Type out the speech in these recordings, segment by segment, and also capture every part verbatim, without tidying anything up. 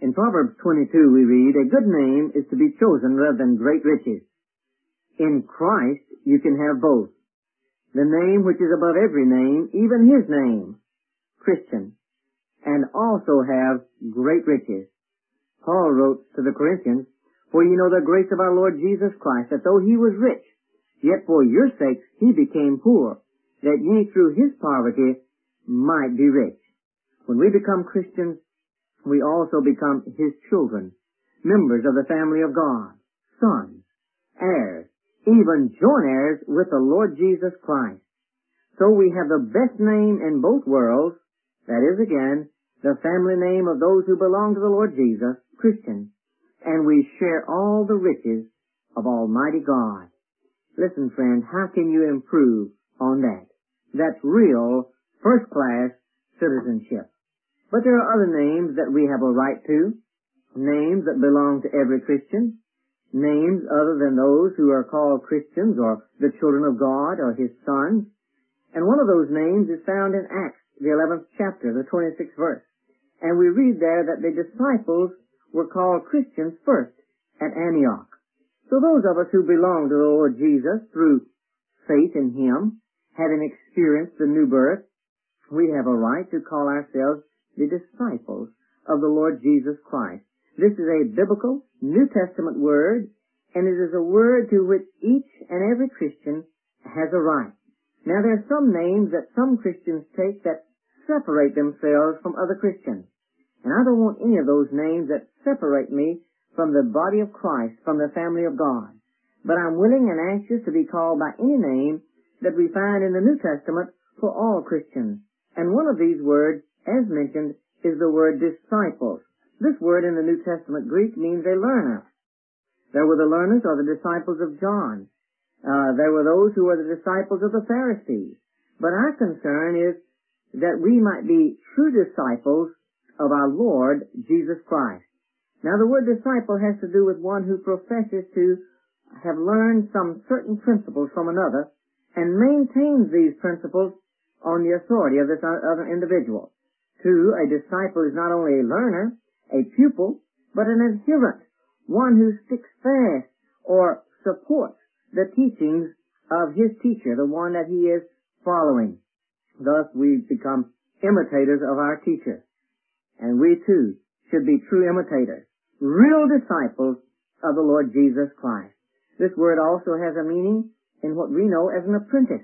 In Proverbs twenty-two we read, "A good name is to be chosen rather than great riches." In Christ you can have both. The name which is above every name, even His name, Christian, and also have great riches. Paul wrote to the Corinthians, "For ye know the grace of our Lord Jesus Christ, that though He was rich, yet for your sakes He became poor, that ye through His poverty might be rich." When we become Christians, we also become His children, members of the family of God, sons, heirs, even joint heirs with the Lord Jesus Christ. So we have the best name in both worlds, that is again, the family name of those who belong to the Lord Jesus, Christian, and we share all the riches of Almighty God. Listen, friend, how can you improve on that? That's real, first-class citizenship. But there are other names that we have a right to, names that belong to every Christian, names other than those who are called Christians or the children of God or His sons. And one of those names is found in Acts, the eleventh chapter, the twenty-sixth verse. And we read there that the disciples were called Christians first at Antioch. So those of us who belong to the Lord Jesus through faith in Him, having experienced the new birth, we have a right to call ourselves the disciples of the Lord Jesus Christ. This is a biblical New Testament word, and it is a word to which each and every Christian has a right. Now there are some names that some Christians take that separate themselves from other Christians. And I don't want any of those names that separate me from the body of Christ, from the family of God. But I'm willing and anxious to be called by any name that we find in the New Testament for all Christians. And one of these words, as mentioned, is the word disciples. This word in the New Testament Greek means a learner. There were the learners or the disciples of John. Uh, there were those who were the disciples of the Pharisees. But our concern is that we might be true disciples of our Lord Jesus Christ. Now the word disciple has to do with one who professes to have learned some certain principles from another and maintains these principles on the authority of this other individual. Two, a disciple is not only a learner, a pupil, but an adherent, one who sticks fast or supports the teachings of his teacher, the one that he is following. Thus we become imitators of our teacher. And we too should be true imitators, real disciples of the Lord Jesus Christ. This word also has a meaning in what we know as an apprentice.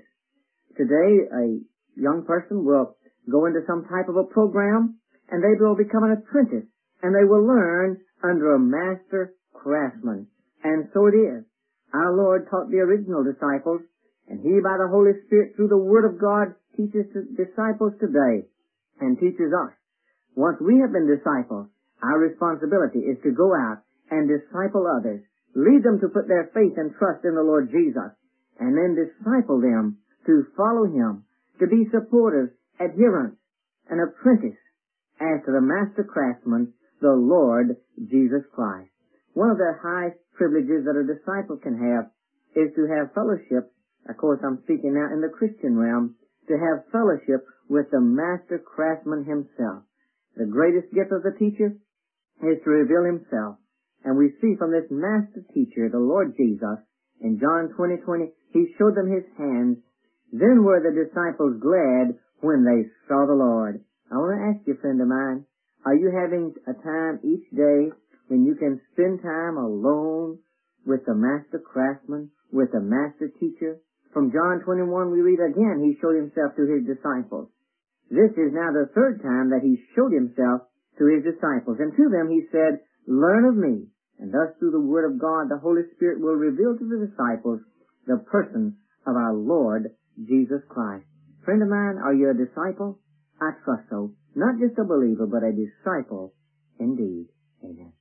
Today, a young person will go into some type of a program, and they will become an apprentice, and they will learn under a master craftsman. And so it is. Our Lord taught the original disciples, and He, by the Holy Spirit, through the Word of God, teaches disciples today and teaches us. Once we have been disciples, our responsibility is to go out and disciple others, lead them to put their faith and trust in the Lord Jesus, and then disciple them to follow Him, to be supporters, adherents, an apprentice, as to the master craftsman, the Lord Jesus Christ. One of the highest privileges that a disciple can have is to have fellowship. Of course, I'm speaking now in the Christian realm, to have fellowship with the master craftsman himself. The greatest gift of the teacher is to reveal himself. And we see from this master teacher, the Lord Jesus, in John twenty twenty, He showed them His hands. Then were the disciples glad when they saw the Lord. I want to ask you, friend of mine, are you having a time each day when you can spend time alone with the master craftsman, with the master teacher? From John twenty-one we read again, He showed Himself to His disciples. This is now the third time that He showed Himself to His disciples. And to them He said, "Learn of me." And thus through the Word of God, the Holy Spirit will reveal to the disciples the person of our Lord Jesus Christ. Friend of mine, are you a disciple? I trust so. Not just a believer, but a disciple indeed. Amen.